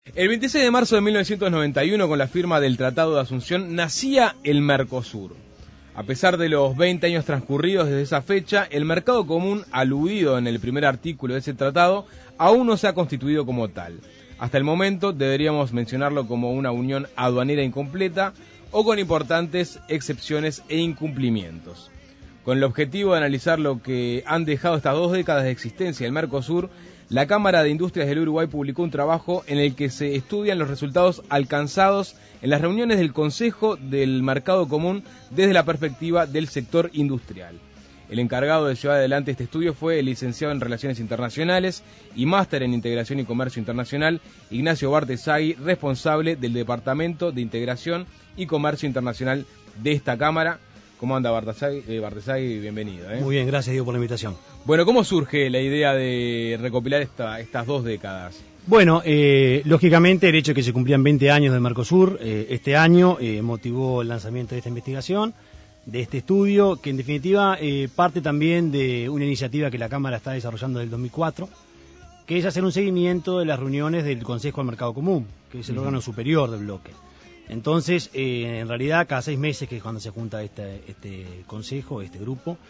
El 26 de marzo de 1991, con la firma del Tratado de Asunción, nacía el Mercosur. A pesar de los 20 años transcurridos desde esa fecha, el mercado común, aludido en el primer artículo de ese tratado, aún no se ha constituido como tal. Hasta el momento deberíamos mencionarlo como una unión aduanera incompleta o con importantes excepciones e incumplimientos. Con el objetivo de analizar lo que han dejado estas 2 décadas de existencia del Mercosur, la Cámara de Industrias del Uruguay publicó un trabajo en el que se estudian los resultados alcanzados en las reuniones del Consejo del Mercado Común desde la perspectiva del sector industrial. El encargado de llevar adelante este estudio fue el licenciado en Relaciones Internacionales y máster en Integración y Comercio Internacional, Ignacio Bartesagui, responsable del Departamento de Integración y Comercio Internacional de esta Cámara. ¿Cómo anda Bartesagui? Bienvenido. Muy bien, gracias Diego por la invitación. Bueno, ¿cómo surge la idea de recopilar estas 2 décadas? Bueno, lógicamente el hecho de que se cumplían 20 años del Mercosur, este año motivó el lanzamiento de esta investigación, de este estudio, que en definitiva parte también de una iniciativa que la Cámara está desarrollando desde el 2004, que es hacer un seguimiento de las reuniones del Consejo del Mercado Común, que es el órgano superior del bloque. Entonces, en realidad, cada 6 meses, que es cuando se junta este consejo, este grupo,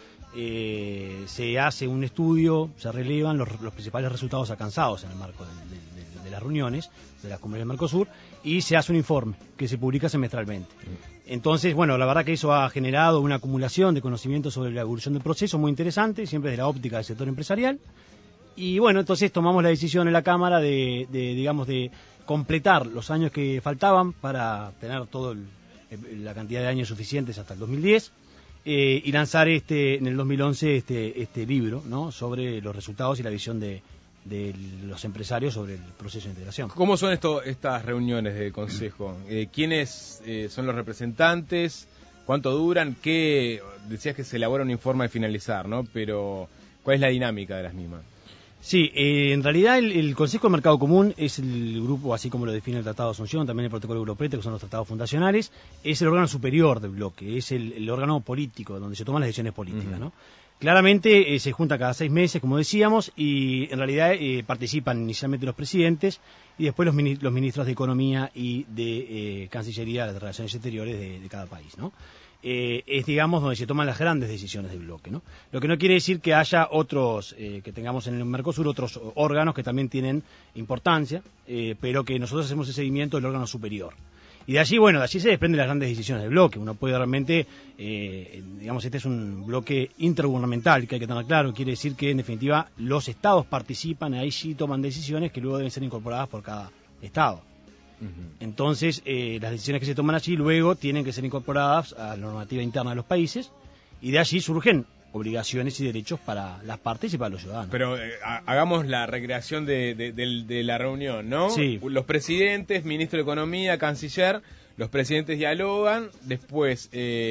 se hace un estudio, se relevan los principales resultados alcanzados en el marco de las reuniones, de las cumbres del Mercosur, y se hace un informe que se publica semestralmente. Entonces, bueno, la verdad que eso ha generado una acumulación de conocimientos sobre la evolución del proceso muy interesante, siempre desde la óptica del sector empresarial. Y bueno, entonces tomamos la decisión en la Cámara de completar los años que faltaban para tener la cantidad de años suficientes hasta el 2010 y lanzar en el 2011 este libro, ¿no?, sobre los resultados y la visión de los empresarios sobre el proceso de integración. ¿Cómo son estas reuniones del Consejo? ¿Quiénes son los representantes? ¿Cuánto duran? Decías que se elabora un informe al finalizar, ¿no? Pero ¿cuál es la dinámica de las mismas? Sí, en realidad el Consejo de Mercado Común es el grupo, así como lo define el Tratado de Asunción, también el Protocolo Europeo, que son los tratados fundacionales, es el órgano superior del bloque, es el órgano político, donde se toman las decisiones políticas, ¿no? Claramente se junta cada 6 meses, como decíamos, y en realidad participan inicialmente los presidentes y después los ministros de Economía y de Cancillería, de Relaciones Exteriores de cada país, ¿no? Es, digamos, donde se toman las grandes decisiones del bloque, ¿no? Lo que no quiere decir que haya otros, que tengamos en el Mercosur otros órganos que también tienen importancia, pero que nosotros hacemos el seguimiento del órgano superior. Y de allí, bueno, de allí se desprenden las grandes decisiones del bloque. Uno puede realmente, digamos, este es un bloque intergubernamental, que hay que tener claro, quiere decir que en definitiva los estados participan, ahí sí toman decisiones que luego deben ser incorporadas por cada estado. Entonces, las decisiones que se toman allí luego tienen que ser incorporadas a la normativa interna de los países y de allí surgen obligaciones y derechos para las partes y para los ciudadanos. Pero hagamos la recreación de la reunión, ¿no? Sí. Los presidentes, ministro de Economía, canciller, los presidentes dialogan, después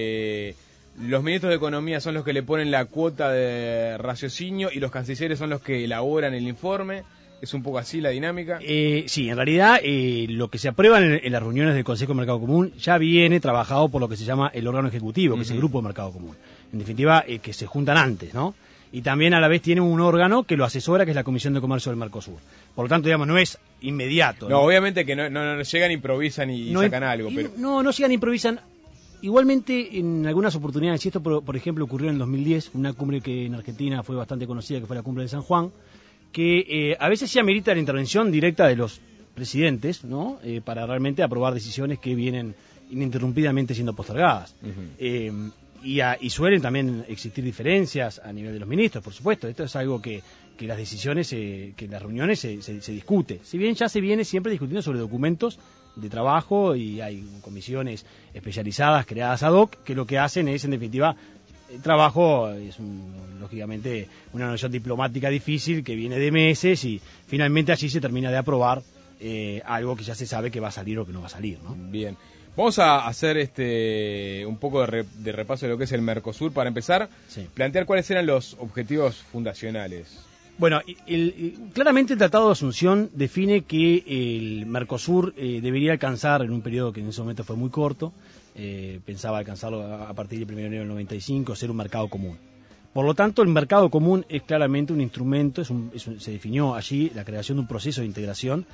los ministros de Economía son los que le ponen la cuota de raciocinio y los cancilleres son los que elaboran el informe. ¿Es un poco así la dinámica? Sí, en realidad lo que se aprueba en las reuniones del Consejo de Mercado Común ya viene trabajado por lo que se llama el órgano ejecutivo, que es el Grupo de Mercado Común. En definitiva, que se juntan antes, ¿no? Y también a la vez tiene un órgano que lo asesora, que es la Comisión de Comercio del Mercosur. Por lo tanto, digamos, no es inmediato. No, obviamente que no llegan, improvisan y sacan algo. Pero No llegan, improvisan. Igualmente, en algunas oportunidades, y esto por ejemplo ocurrió en el 2010, una cumbre que en Argentina fue bastante conocida, que fue la cumbre de San Juan, que a veces sí amerita la intervención directa de los presidentes, ¿no? Para realmente aprobar decisiones que vienen ininterrumpidamente siendo postergadas. Y suelen también existir diferencias a nivel de los ministros, por supuesto. Esto es algo que las decisiones, que en las reuniones se discute. Si bien ya se viene siempre discutiendo sobre documentos de trabajo y hay comisiones especializadas creadas ad hoc que lo que hacen es, en definitiva, el trabajo es lógicamente una noción diplomática difícil que viene de meses y finalmente allí se termina de aprobar algo que ya se sabe que va a salir o que no va a salir, ¿no? Bien. Vamos a hacer un poco de repaso de lo que es el Mercosur. Para empezar, sí, plantear cuáles eran los objetivos fundacionales. Bueno, claramente el Tratado de Asunción define que el Mercosur debería alcanzar, en un periodo que en ese momento fue muy corto, pensaba alcanzarlo a partir del 1 de enero del 95, ser un mercado común. Por lo tanto, el mercado común es claramente un instrumento, se definió allí la creación de un proceso de integración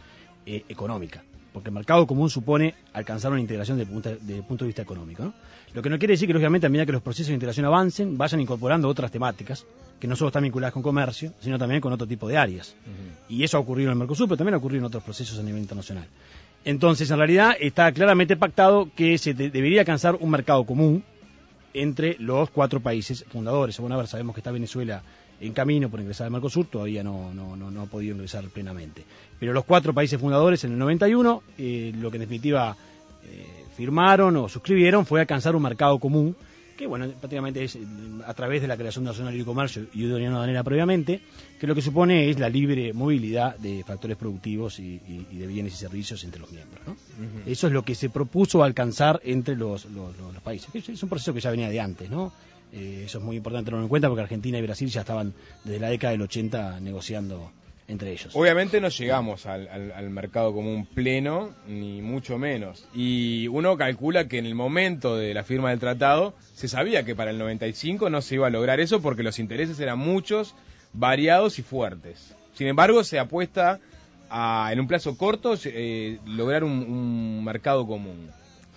económica, porque el mercado común supone alcanzar una integración desde el punto de vista económico, ¿no? Lo que no quiere decir que, lógicamente, a medida que los procesos de integración avancen, vayan incorporando otras temáticas que no solo están vinculadas con comercio, sino también con otro tipo de áreas. Y eso ha ocurrido en el Mercosur, pero también ha ocurrido en otros procesos a nivel internacional. Entonces, en realidad, está claramente pactado que se debería alcanzar un mercado común entre los 4 países fundadores. Bueno, a ver, sabemos que está Venezuela en camino por ingresar al Mercosur, todavía no ha podido ingresar plenamente. Pero los 4 países fundadores en el 91, lo que en definitiva firmaron o suscribieron fue alcanzar un mercado común, que bueno, prácticamente es a través de la creación de la zona de libre comercio y de la Unión Aduanera previamente, que lo que supone es la libre movilidad de factores productivos y de bienes y servicios entre los miembros, ¿no? Eso es lo que se propuso alcanzar entre los países. Es un proceso que ya venía de antes, ¿no? Eso es muy importante tenerlo en cuenta porque Argentina y Brasil ya estaban desde la década del 80 negociando entre ellos. Obviamente no llegamos al mercado común pleno, ni mucho menos. Y uno calcula que en el momento de la firma del tratado se sabía que para el 95 no se iba a lograr eso porque los intereses eran muchos, variados y fuertes. Sin embargo, se apuesta a, en un plazo corto, lograr un mercado común.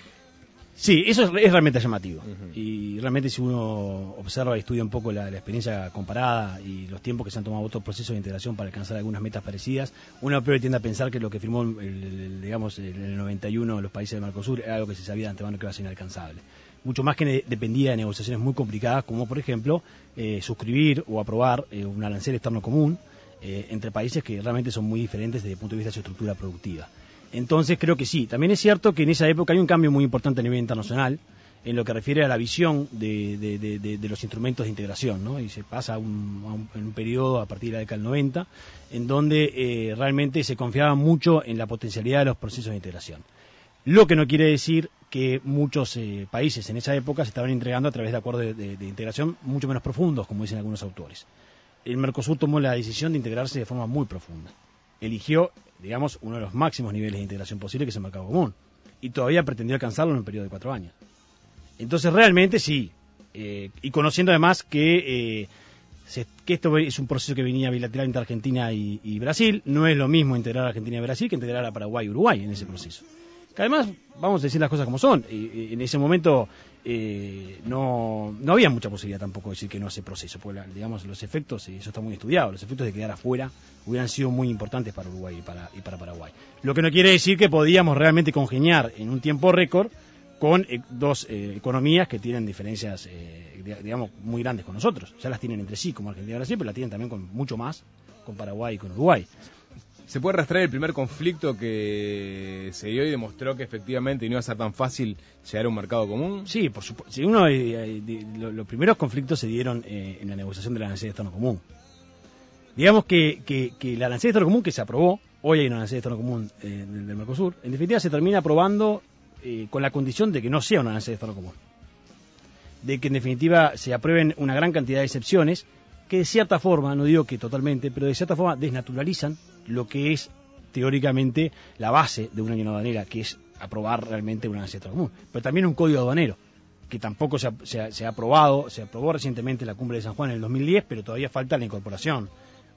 Sí, eso es realmente llamativo. Y realmente si uno observa y estudia un poco la experiencia comparada y los tiempos que se han tomado otros procesos de integración para alcanzar algunas metas parecidas, uno primero tiende a pensar que lo que firmó digamos, en el 91 los países del Mercosur era algo que se sabía de antemano que iba a ser inalcanzable. Mucho más que dependía de negociaciones muy complicadas, como por ejemplo suscribir o aprobar un arancel externo común entre países que realmente son muy diferentes desde el punto de vista de su estructura productiva. Entonces creo que sí. También es cierto que en esa época hay un cambio muy importante a nivel internacional en lo que refiere a la visión de los instrumentos de integración, ¿no? Y se pasa a un periodo a partir de la década del 90 en donde realmente se confiaba mucho en la potencialidad de los procesos de integración. Lo que no quiere decir que muchos países en esa época se estaban entregando a través de acuerdos de integración mucho menos profundos, como dicen algunos autores. El Mercosur tomó la decisión de integrarse de forma muy profunda. Eligió, digamos, uno de los máximos niveles de integración posible, que es el mercado común, y todavía pretendió alcanzarlo en un periodo de 4 años. Entonces, realmente sí, y conociendo además que esto es un proceso que venía bilateral entre Argentina y Brasil, no es lo mismo integrar a Argentina y Brasil que integrar a Paraguay y Uruguay en ese proceso. Que además, vamos a decir las cosas como son, en ese momento no había mucha posibilidad tampoco de decir que no a ese proceso, porque digamos los efectos, y eso está muy estudiado, los efectos de quedar afuera hubieran sido muy importantes para Uruguay y para Paraguay. Lo que no quiere decir que podíamos realmente congeniar en un tiempo récord con 2 economías que tienen diferencias, digamos, muy grandes con nosotros. Ya las tienen entre sí, como Argentina y Brasil, pero las tienen también con mucho más con Paraguay y con Uruguay. ¿Se puede rastrear el primer conflicto que se dio y demostró que efectivamente no iba a ser tan fácil llegar a un mercado común? Sí, por supuesto. Si los primeros conflictos se dieron en la negociación del arancel externo común. Digamos que el arancel externo común que se aprobó, hoy hay un arancel externo común del Mercosur, en definitiva se termina aprobando con la condición de que no sea un arancel externo común. De que en definitiva se aprueben una gran cantidad de excepciones que de cierta forma, no digo que totalmente, pero de cierta forma desnaturalizan lo que es teóricamente la base de una unión aduanera, que es aprobar realmente un arancel externo común. Pero también un código aduanero, que tampoco se ha aprobado, se aprobó recientemente en la Cumbre de San Juan en el 2010, pero todavía falta la incorporación.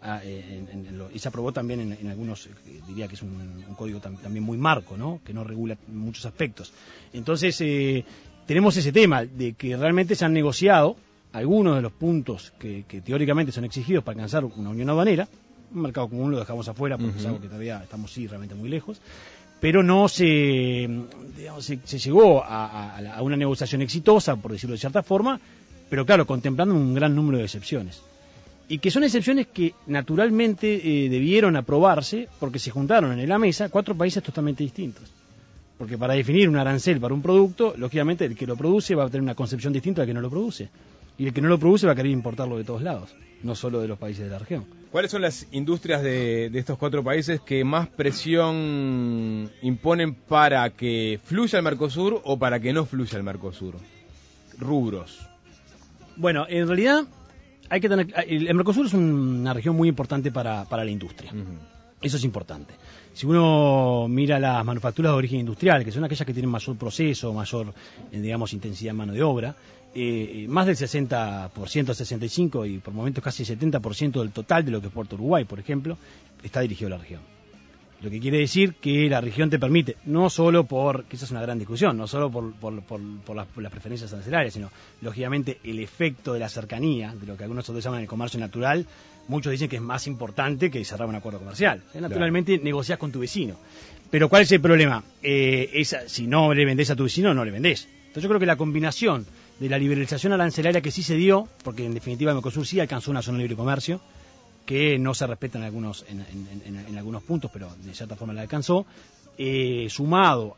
Y se aprobó también en algunos, diría que es un código también muy marco, ¿no? Que no regula muchos aspectos. Entonces, tenemos ese tema de que realmente se han negociado algunos de los puntos que teóricamente son exigidos para alcanzar una unión aduanera. Un mercado común lo dejamos afuera porque es algo que todavía estamos realmente muy lejos, pero no se llegó a una negociación exitosa, por decirlo de cierta forma, pero claro, contemplando un gran número de excepciones. Y que son excepciones que naturalmente debieron aprobarse porque se juntaron en la mesa 4 países totalmente distintos. Porque para definir un arancel para un producto, lógicamente el que lo produce va a tener una concepción distinta al que no lo produce. Y el que no lo produce va a querer importarlo de todos lados, no solo de los países de la región. ¿Cuáles son las industrias de estos 4 países que más presión imponen para que fluya el Mercosur o para que no fluya el Mercosur? Rubros. Bueno, en realidad hay que tener, el Mercosur es una región muy importante para la industria. Eso es importante. Si uno mira las manufacturas de origen industrial, que son aquellas que tienen mayor proceso, mayor, digamos, intensidad en mano de obra, más del 60%, 65% y por momentos casi 70% del total de lo que exporta Uruguay, por ejemplo, está dirigido a la región. Lo que quiere decir que la región te permite, no solo que esa es una gran discusión, no solo por las preferencias arancelarias, sino, lógicamente, el efecto de la cercanía, de lo que algunos otros llaman el comercio natural. Muchos dicen que es más importante que cerrar un acuerdo comercial. Naturalmente, negociás con tu vecino. Pero ¿cuál es el problema? Si no le vendés a tu vecino, no le vendés. Entonces yo creo que la combinación de la liberalización arancelaria que sí se dio, porque en definitiva el Mercosur sí alcanzó una zona de libre comercio, que no se respeta en algunos puntos, pero de cierta forma la alcanzó, sumado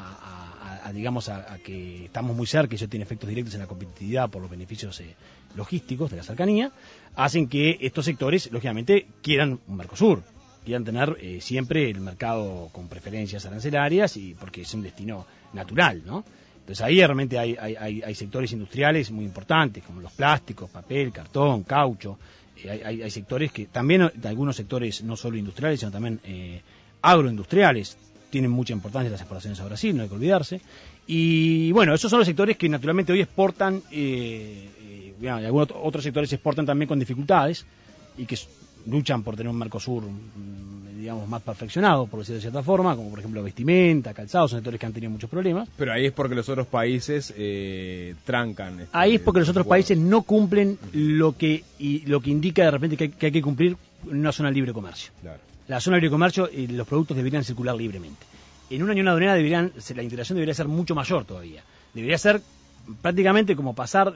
a que estamos muy cerca y eso tiene efectos directos en la competitividad por los beneficios logísticos de la cercanía, hacen que estos sectores, lógicamente, quieran un Mercosur, quieran tener siempre el mercado con preferencias arancelarias, y porque es un destino natural, ¿no? Entonces ahí realmente hay sectores industriales muy importantes, como los plásticos, papel, cartón, caucho. Hay sectores que también, algunos sectores no solo industriales, sino también agroindustriales, tienen mucha importancia las exportaciones a Brasil, no hay que olvidarse. Y bueno, esos son los sectores que naturalmente hoy exportan, algunos otros sectores exportan también con dificultades y que luchan por tener un Mercosur, digamos, más perfeccionado, por decirlo de cierta forma, como por ejemplo vestimenta, calzados, son sectores que han tenido muchos problemas. Pero ahí es porque los otros países trancan. Ahí es porque los otros países no cumplen lo que indica de repente que hay que cumplir en una zona de libre comercio. Claro. La zona de libre comercio, los productos deberían circular libremente. En una unión aduanera la integración debería ser mucho mayor todavía. Debería ser prácticamente como pasar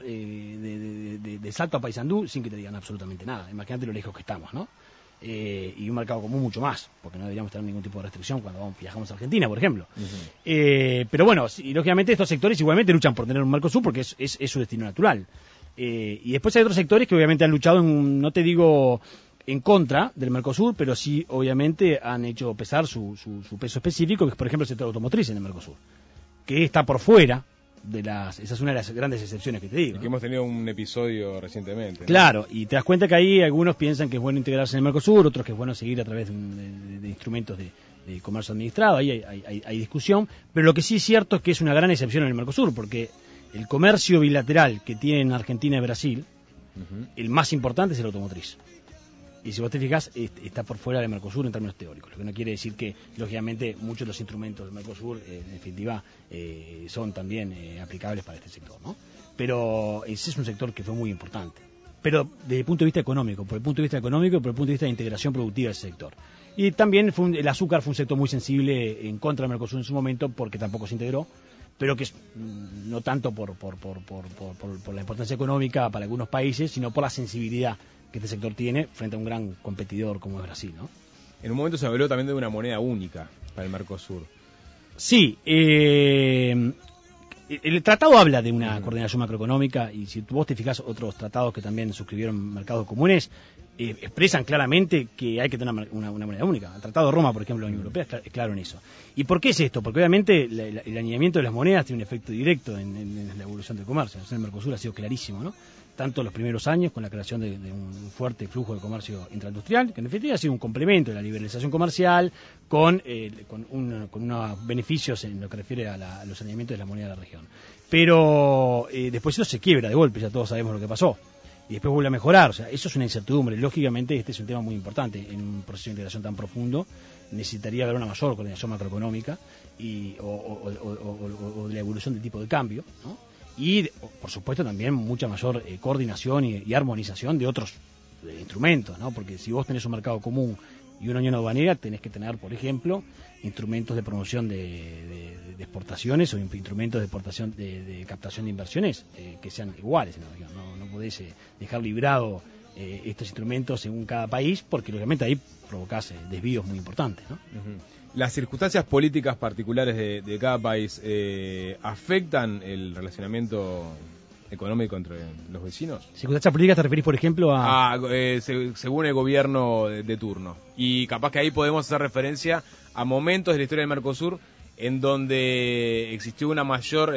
de Salto a Paysandú sin que te digan absolutamente nada. Imagínate lo lejos que estamos, ¿no? Y un mercado común mucho más, porque no deberíamos tener ningún tipo de restricción cuando viajamos a Argentina, por ejemplo. Pero bueno, y lógicamente estos sectores igualmente luchan por tener un Mercosur porque es su destino natural. Y después hay otros sectores que obviamente han luchado, no te digo en contra del Mercosur, pero sí obviamente han hecho pesar su peso específico, que es por ejemplo el sector automotriz en el Mercosur, que está por fuera esa es una de las grandes excepciones que te digo. Y que hemos tenido un episodio recientemente, ¿no? Claro, y te das cuenta que ahí algunos piensan que es bueno integrarse en el Mercosur, otros que es bueno seguir a través de instrumentos de comercio administrado, ahí hay discusión, pero lo que sí es cierto es que es una gran excepción en el Mercosur, porque el comercio bilateral que tienen Argentina y Brasil, el más importante es el automotriz. Y si vos te fijas, está por fuera del Mercosur en términos teóricos, lo que no quiere decir que, lógicamente, muchos de los instrumentos del Mercosur, en definitiva, son también aplicables para este sector, ¿no? Pero ese es un sector que fue muy importante. Pero desde el punto de vista económico, por el punto de vista de integración productiva de ese sector. Y también el azúcar fue un sector muy sensible en contra del Mercosur en su momento, porque tampoco se integró, pero que no tanto por la importancia económica para algunos países, sino por la sensibilidad que este sector tiene frente a un gran competidor como es Brasil, ¿no? En un momento se habló también de una moneda única para el Mercosur. Sí, el tratado habla de una coordinación macroeconómica, y si vos te fijas, otros tratados que también suscribieron mercados comunes expresan claramente que hay que tener una moneda única. El Tratado de Roma, por ejemplo, de la Unión Europea es claro en eso. ¿Y por qué es esto? Porque obviamente el alineamiento de las monedas tiene un efecto directo en la evolución del comercio. En el Mercosur ha sido clarísimo, ¿no? Tanto los primeros años con la creación de un fuerte flujo de comercio intraindustrial, que en definitiva ha sido un complemento de la liberalización comercial con unos beneficios en lo que refiere a los alineamientos de la moneda de la región. Pero después eso se quiebra de golpe, ya todos sabemos lo que pasó. Y después vuelve a mejorar, o sea, eso es una incertidumbre. Lógicamente este es un tema muy importante. En un proceso de integración tan profundo necesitaría haber una mayor coordinación macroeconómica o de la evolución del tipo de cambio, ¿no? Y, por supuesto, también mucha mayor coordinación y armonización de otros instrumentos, ¿no? Porque si vos tenés un mercado común y una unión aduanera, tenés que tener, por ejemplo, instrumentos de promoción de exportaciones o instrumentos de exportación de captación de inversiones que sean iguales, ¿no? No podés dejar librado estos instrumentos según cada país, porque lógicamente ahí provocás desvíos muy importantes, ¿no? ¿Las circunstancias políticas particulares de cada país afectan el relacionamiento económico entre los vecinos? ¿Circunstancias políticas te referís, por ejemplo, según el gobierno de turno? Y capaz que ahí podemos hacer referencia a momentos de la historia del Mercosur en donde existió una mayor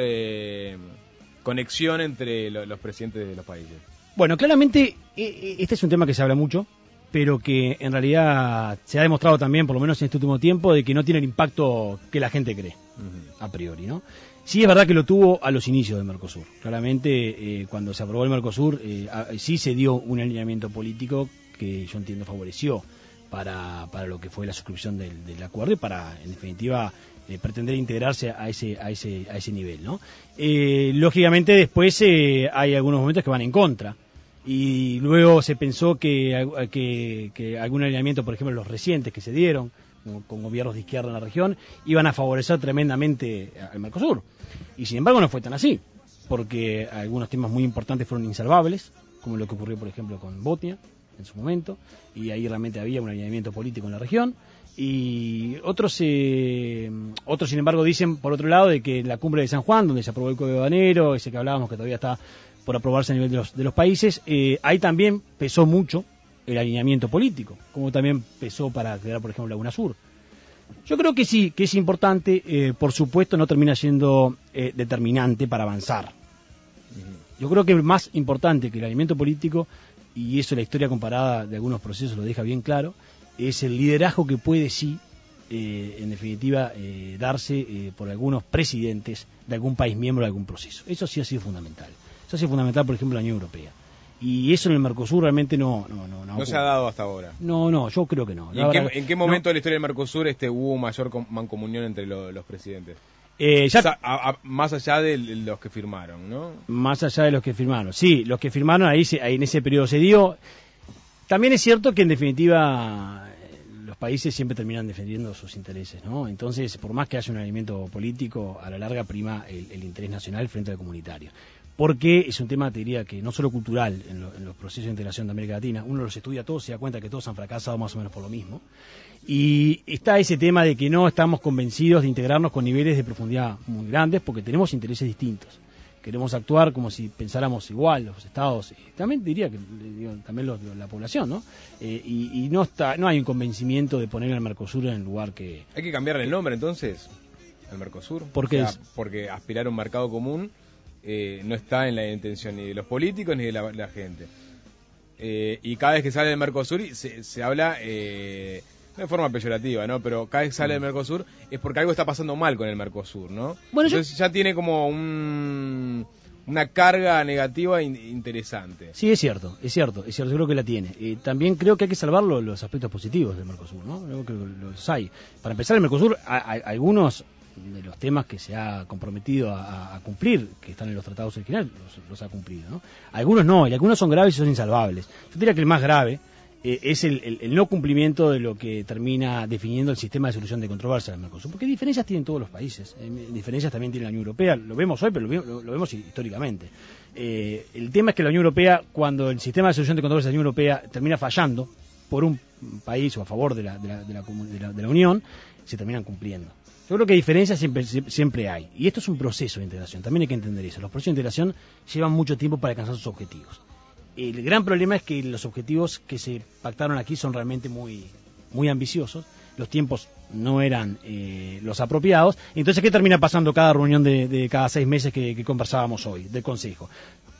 conexión entre los presidentes de los países. Bueno, claramente este es un tema que se habla mucho, pero que en realidad se ha demostrado también, por lo menos en este último tiempo, de que no tiene el impacto que la gente cree, a priori, ¿no? Sí es verdad que lo tuvo a los inicios del Mercosur. Claramente, cuando se aprobó el Mercosur, sí se dio un alineamiento político que yo entiendo favoreció para lo que fue la suscripción del acuerdo y para, en definitiva, pretender integrarse a ese nivel, ¿no? Lógicamente después hay algunos momentos que van en contra y luego se pensó que algún alineamiento, por ejemplo los recientes que se dieron con gobiernos de izquierda en la región, iban a favorecer tremendamente al Mercosur, y sin embargo no fue tan así, porque algunos temas muy importantes fueron insalvables, como lo que ocurrió por ejemplo con Botnia en su momento, y ahí realmente había un alineamiento político en la región. Y otros sin embargo dicen por otro lado de que la cumbre de San Juan, donde se aprobó el Código Aduanero, ese que hablábamos que todavía está por aprobarse a nivel de los países, ahí también pesó mucho el alineamiento político, como también pesó para crear por ejemplo la UNASUR. Yo creo que sí, que es importante, por supuesto no termina siendo determinante para avanzar. Yo creo que más importante que el alineamiento político, y eso la historia comparada de algunos procesos lo deja bien claro, es el liderazgo que puede sí, en definitiva, darse por algunos presidentes de algún país miembro de algún proceso. Eso sí ha sido fundamental. Eso ha sido fundamental, por ejemplo, en la Unión Europea. Y eso en el Mercosur realmente no se ha dado hasta ahora. No, yo creo que no. ¿En qué momento de la historia del Mercosur hubo mayor mancomunión entre los presidentes? Más allá de los que firmaron, ¿no? Más allá de los que firmaron. Sí, los que firmaron ahí en ese periodo se dio. También es cierto que en definitiva los países siempre terminan defendiendo sus intereses, ¿no? Entonces, por más que haya un alineamiento político, a la larga prima el interés nacional frente al comunitario. Porque es un tema, te diría, que no solo cultural en los procesos de integración de América Latina, uno los estudia todos, se da cuenta que todos han fracasado más o menos por lo mismo. Y está ese tema de que no estamos convencidos de integrarnos con niveles de profundidad muy grandes porque tenemos intereses distintos. Queremos actuar como si pensáramos igual, los estados, también diría que también la población, ¿no? Y no hay un convencimiento de poner al Mercosur en el lugar que... ¿Hay que cambiarle el nombre entonces al Mercosur? ¿Por qué? Porque aspirar a un mercado común no está en la intención ni de los políticos ni de la gente. Y cada vez que sale del Mercosur se habla... no de forma peyorativa, ¿no? Pero cada vez que sale del Mercosur es porque algo está pasando mal con el Mercosur, ¿no? Bueno, entonces ya tiene como una carga negativa interesante. Sí, es cierto, yo creo que la tiene. También creo que hay que salvar los aspectos positivos del Mercosur, ¿no? Creo que los hay. Para empezar, el Mercosur, algunos de los temas que se ha comprometido a cumplir, que están en los tratados originales, los ha cumplido, ¿no? Algunos no, y algunos son graves y son insalvables. Yo diría que el más grave es el no cumplimiento de lo que termina definiendo el sistema de solución de controversias del Mercosur, porque diferencias tienen todos los países, diferencias también tiene la Unión Europea, lo vemos hoy, pero lo vemos históricamente. El tema es que la Unión Europea, cuando el sistema de solución de controversias de la Unión Europea termina fallando por un país o a favor de la Unión, se terminan cumpliendo. Yo creo que diferencias siempre hay, y esto es un proceso de integración, también hay que entender eso. Los procesos de integración llevan mucho tiempo para alcanzar sus objetivos. El gran problema es que los objetivos que se pactaron aquí son realmente muy, muy ambiciosos, los tiempos no eran los apropiados, entonces ¿qué termina pasando cada reunión de cada 6 meses que conversábamos hoy, del Consejo?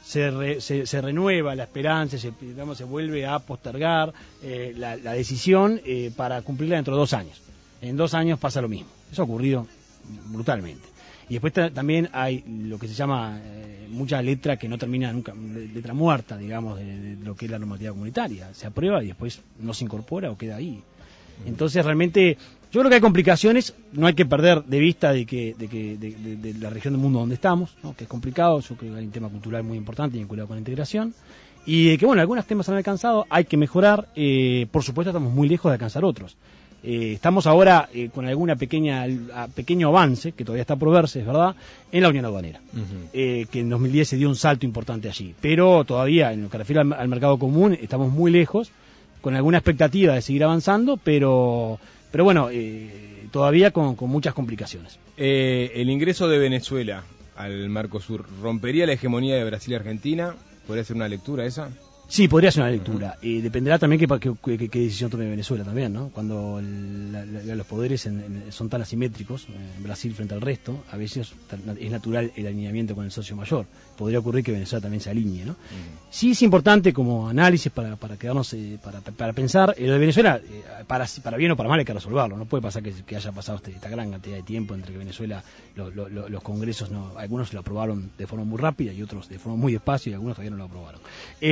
Se renueva la esperanza, se vuelve a postergar la decisión para cumplirla dentro de 2 años. En 2 años pasa lo mismo, eso ha ocurrido brutalmente. Y después también hay lo que se llama mucha letra que no termina nunca, letra muerta, digamos, de lo que es la normativa comunitaria. Se aprueba y después no se incorpora o queda ahí. Entonces realmente yo creo que hay complicaciones, no hay que perder de vista de la región del mundo donde estamos, ¿no? Que es complicado, yo creo que hay un tema cultural muy importante vinculado con la integración. Y que bueno, algunos temas han alcanzado, hay que mejorar, por supuesto estamos muy lejos de alcanzar otros. Estamos ahora con alguna pequeño avance, que todavía está por verse, es verdad, en la Unión Aduanera, que en 2010 se dio un salto importante allí, pero todavía en lo que refiere al mercado común estamos muy lejos, con alguna expectativa de seguir avanzando, pero bueno, todavía con muchas complicaciones. El ingreso de Venezuela al Mercosur rompería la hegemonía de Brasil y Argentina. ¿Podría ser una lectura esa? Sí, podría ser una lectura. Dependerá también qué decisión tome Venezuela también, ¿no? Cuando los poderes son tan asimétricos, en Brasil frente al resto, a veces es natural el alineamiento con el socio mayor. Podría ocurrir que Venezuela también se alinee, ¿no? Sí es importante como análisis para quedarnos, para pensar, lo de Venezuela, para bien o para mal hay que resolverlo. No puede pasar que haya pasado esta gran cantidad de tiempo entre que Venezuela, los congresos, algunos lo aprobaron de forma muy rápida y otros de forma muy despacio y algunos todavía no lo aprobaron.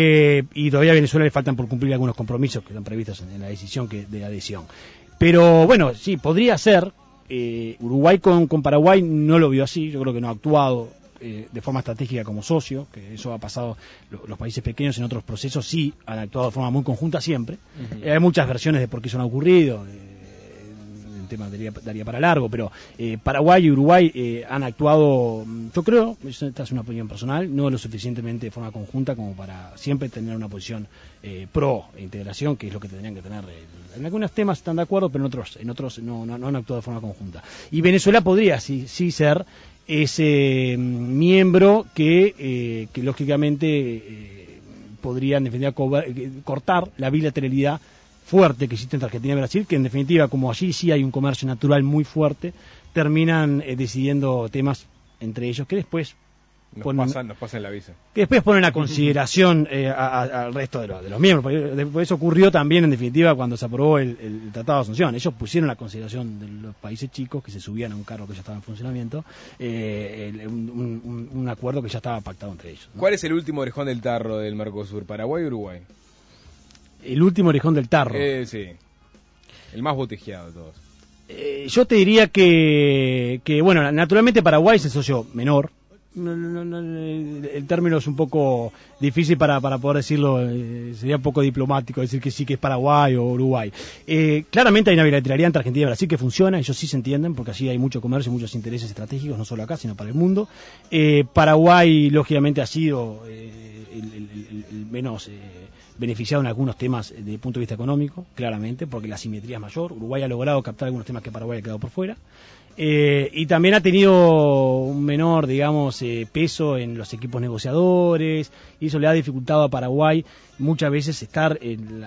y todavía a Venezuela le faltan por cumplir algunos compromisos que están previstos en la decisión de adhesión. Pero bueno, sí, podría ser. Uruguay con Paraguay no lo vio así, yo creo que no ha actuado de forma estratégica como socio, que eso ha pasado, los países pequeños en otros procesos sí han actuado de forma muy conjunta siempre. Hay muchas versiones de por qué eso no ha ocurrido, el tema daría para largo, pero Paraguay y Uruguay han actuado, yo creo, esta es una opinión personal, no lo suficientemente de forma conjunta como para siempre tener una posición pro integración, que es lo que tendrían que tener. En algunos temas están de acuerdo, pero en otros no han actuado de forma conjunta. Y Venezuela podría sí ser ese miembro que lógicamente podría en definitiva cortar la bilateralidad fuerte que existe entre Argentina y Brasil, que en definitiva, como allí sí hay un comercio natural muy fuerte, terminan decidiendo temas entre ellos que después nos pasan la visa. Que después ponen a consideración al resto de los miembros. Porque eso ocurrió también, en definitiva, cuando se aprobó el Tratado de Asunción. Ellos pusieron a consideración de los países chicos que se subían a un cargo que ya estaba en funcionamiento, un acuerdo que ya estaba pactado entre ellos, ¿no? ¿Cuál es el último orejón del tarro del Mercosur? ¿Paraguay o Uruguay? El último orejón del tarro. Sí, el más botejeado de todos. Yo te diría que, bueno, naturalmente Paraguay es el socio menor. El término es un poco difícil para poder decirlo, sería un poco diplomático decir que sí que es Paraguay o Uruguay. Claramente hay una bilateralidad entre Argentina y Brasil que funciona, ellos sí se entienden, porque allí hay mucho comercio y muchos intereses estratégicos, no solo acá, sino para el mundo. Paraguay, lógicamente, ha sido el menos beneficiado en algunos temas desde el punto de vista económico, claramente, porque la simetría es mayor. Uruguay ha logrado captar algunos temas que Paraguay ha quedado por fuera. Y también ha tenido un menor, digamos, peso en los equipos negociadores, y eso le ha dificultado a Paraguay muchas veces estar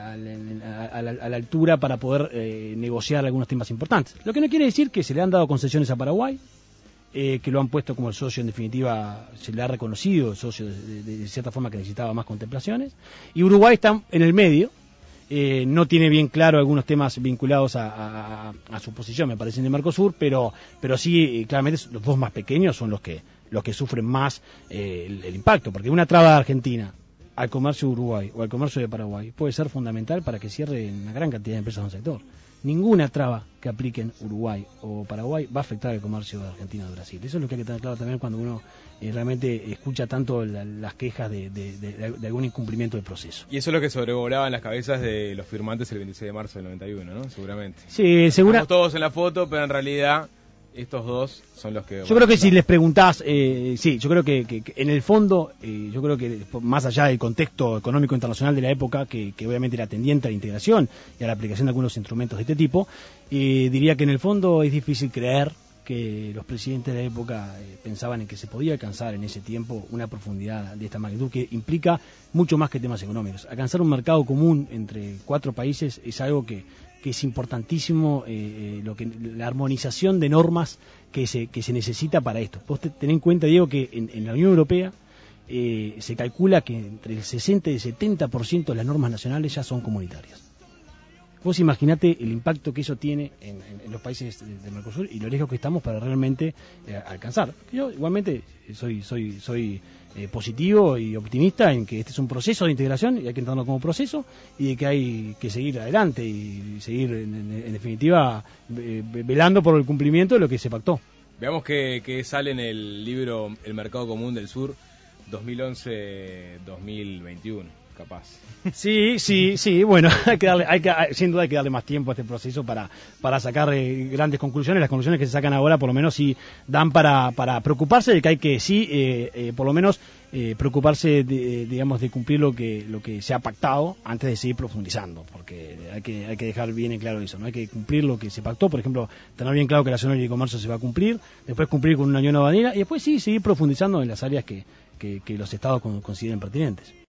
a la altura para poder negociar algunos temas importantes. Lo que no quiere decir que se le han dado concesiones a Paraguay, que lo han puesto como el socio, en definitiva, se le ha reconocido el socio de cierta forma que necesitaba más contemplaciones, y Uruguay está en el medio. No tiene bien claro algunos temas vinculados a su posición, me parece, en el Mercosur, pero sí, claramente los dos más pequeños son los que sufren más el impacto, porque una traba de Argentina al comercio de Uruguay o al comercio de Paraguay puede ser fundamental para que cierre una gran cantidad de empresas en un sector. Ninguna traba que apliquen Uruguay o Paraguay va a afectar el comercio de Argentina o de Brasil. Eso es lo que hay que tener claro también cuando uno realmente escucha tanto las quejas de algún incumplimiento del proceso. Y eso es lo que sobrevolaba en las cabezas de los firmantes el 26 de marzo del 91, ¿no? Seguramente. Sí, Estamos todos en la foto, pero en realidad estos dos son los que... Yo creo que si les preguntás, sí, yo creo que en el fondo, yo creo que más allá del contexto económico internacional de la época, que obviamente era tendiente a la integración y a la aplicación de algunos instrumentos de este tipo, diría que en el fondo es difícil creer que los presidentes de la época pensaban en que se podía alcanzar en ese tiempo una profundidad de esta magnitud, que implica mucho más que temas económicos. Alcanzar un mercado común entre 4 países es algo que es importantísimo, la armonización de normas que se necesita para esto. Vos tenés en cuenta, Diego, que en la Unión Europea se calcula que entre el 60 y el 70% de las normas nacionales ya son comunitarias. Vos imaginate el impacto que eso tiene en los países del Mercosur y lo lejos que estamos para realmente alcanzar. Yo igualmente soy positivo y optimista en que este es un proceso de integración y hay que entenderlo como proceso, y de que hay que seguir adelante y seguir en definitiva velando por el cumplimiento de lo que se pactó. Veamos que sale en el libro El Mercado Común del Sur 2011-2021. Capaz. Sí, bueno, sin duda hay que darle más tiempo a este proceso para sacar grandes conclusiones. Las conclusiones que se sacan ahora por lo menos sí dan para preocuparse de que hay que por lo menos preocuparse de cumplir lo que se ha pactado antes de seguir profundizando, porque hay que dejar bien en claro eso, ¿no? Hay que cumplir lo que se pactó, por ejemplo, tener bien claro que la zona de comercio se va a cumplir, después cumplir con una unión aduanera y después sí seguir profundizando en las áreas que los estados consideren pertinentes.